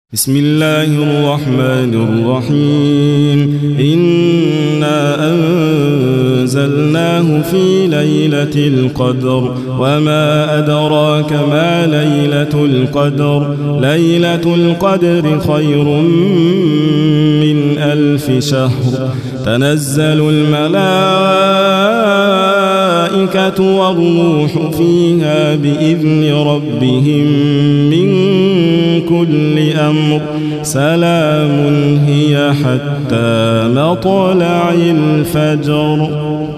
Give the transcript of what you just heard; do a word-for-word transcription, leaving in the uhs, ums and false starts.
بسم الله الرحمن الرحيم إنا أنزلناه في ليلة القدر وما أدراك ما ليلة القدر ليلة القدر خير من ألف شهر تنزل الملائكة والروح فيها بإذن ربهم من كل أمر سلام هي حتى مطلع الفجر.